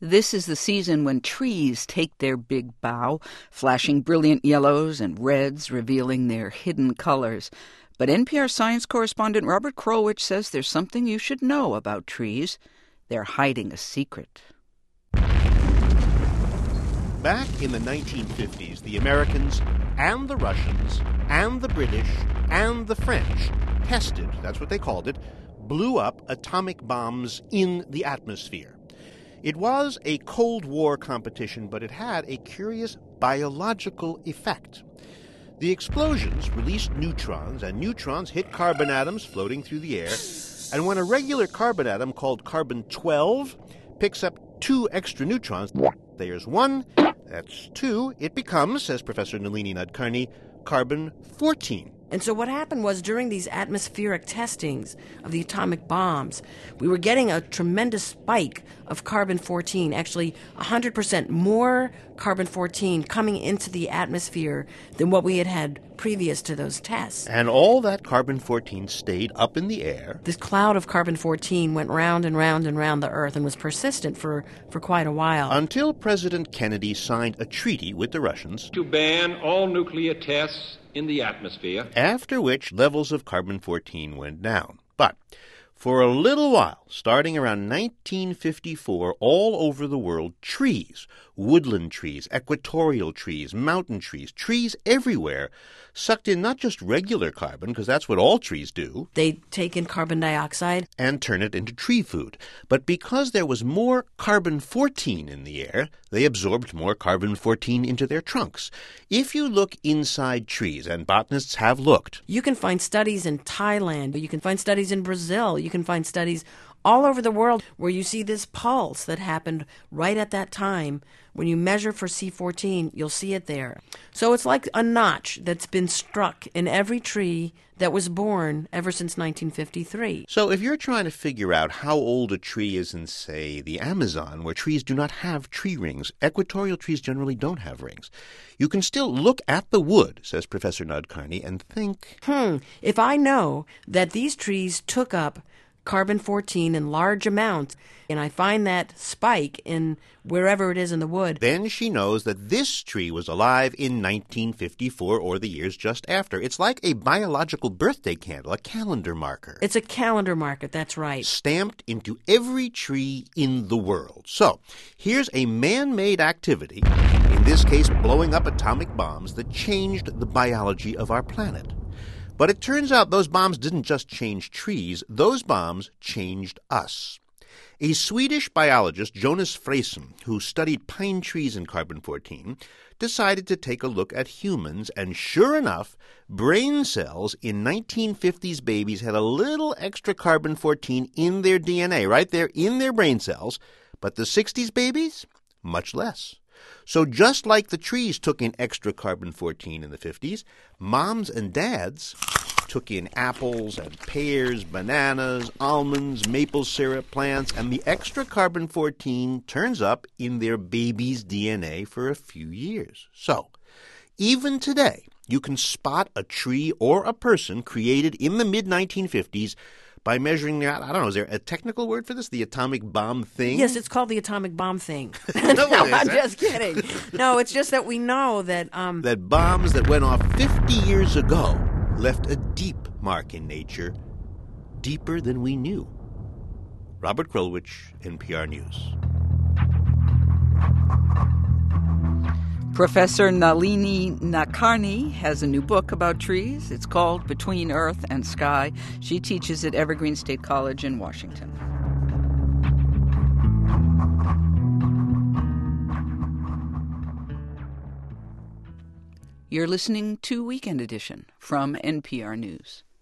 This is the season when trees take their big bow, flashing brilliant yellows and reds, revealing their hidden colors. But NPR science correspondent Robert Krulwich says there's something you should know about trees. They're hiding a secret. Back in the 1950s, the Americans and the Russians and the British and the French tested, that's what they called it, blew up atomic bombs in the atmosphere. It was a Cold War competition, but it had a curious biological effect. The explosions released neutrons, and neutrons hit carbon atoms floating through the air. And when a regular carbon atom called carbon-12 picks up 2 extra neutrons, there's 1, that's 2, it becomes, says Professor Nalini Nadkarni, carbon-14. And so what happened was during these atmospheric testings of the atomic bombs, we were getting a tremendous spike of carbon-14, actually 100% more carbon-14 coming into the atmosphere than what we had had previous to those tests. And all that carbon-14 stayed up in the air. This cloud of carbon-14 went round and round and round the Earth and was persistent for quite a while. Until President Kennedy signed a treaty with the Russians to ban all nuclear tests in the atmosphere, after which levels of carbon-14 went down. But for a little while, starting around 1954, all over the world, trees, woodland trees, equatorial trees, mountain trees, trees everywhere, sucked in not just regular carbon, because that's what all trees do. They take in carbon dioxide and turn it into tree food. But because there was more carbon-14 in the air, they absorbed more carbon-14 into their trunks. If you look inside trees, and botanists have looked, you can find studies in Thailand, you can find studies in Brazil, you can find studies all over the world where you see this pulse that happened right at that time. When you measure for C14, you'll see it there. So it's like a notch that's been struck in every tree that was born ever since 1953. So if you're trying to figure out how old a tree is in, say, the Amazon, where trees do not have tree rings, equatorial trees generally don't have rings, you can still look at the wood, says Professor Nadkarni, and think, if I know that these trees took up carbon-14 in large amounts, and I find that spike in wherever it is in the wood, then she knows that this tree was alive in 1954 or the years just after. It's like a biological birthday candle, a calendar marker. It's a calendar marker, that's right. Stamped into every tree in the world. So, here's a man-made activity, in this case blowing up atomic bombs, that changed the biology of our planet. But it turns out those bombs didn't just change trees, those bombs changed us. A Swedish biologist, Jonas Fresen, who studied pine trees and carbon-14, decided to take a look at humans, and sure enough, brain cells in 1950s babies had a little extra carbon-14 in their DNA, right there in their brain cells, but the 60s babies, much less. So just like the trees took in extra carbon-14 in the 50s, moms and dads took in apples and pears, bananas, almonds, maple syrup plants, and the extra carbon-14 turns up in their baby's DNA for a few years. So, even today, you can spot a tree or a person created in the mid-1950s by measuring that. I don't know, is there a technical word for this? The atomic bomb thing? Yes, it's called the atomic bomb thing. No, I'm just kidding. No, it's just that we know that that bombs that went off 50 years ago left a deep mark in nature, deeper than we knew. Robert Krulwich, NPR News. Professor Nalini Nadkarni has a new book about trees. It's called Between Earth and Sky. She teaches at Evergreen State College in Washington. You're listening to Weekend Edition from NPR News.